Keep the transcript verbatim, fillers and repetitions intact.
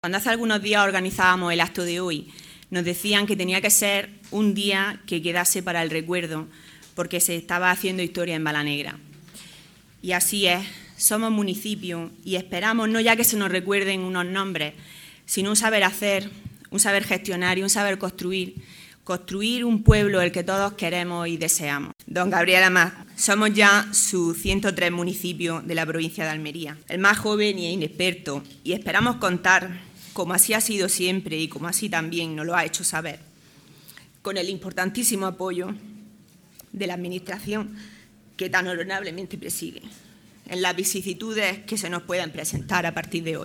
Cuando hace algunos días organizábamos el acto de hoy, nos decían que tenía que ser un día que quedase para el recuerdo, porque se estaba haciendo historia en Balanegra. Y así es, somos municipio y esperamos no ya que se nos recuerden unos nombres, sino un saber hacer, un saber gestionar y un saber construir, construir un pueblo el que todos queremos y deseamos. Don Gabriel Amat, somos ya su ciento tres municipio de la provincia de Almería, el más joven y inexperto, y esperamos contar, como así ha sido siempre y como así también nos lo ha hecho saber, con el importantísimo apoyo de la Administración que tan honorablemente preside, en las vicisitudes que se nos puedan presentar a partir de hoy.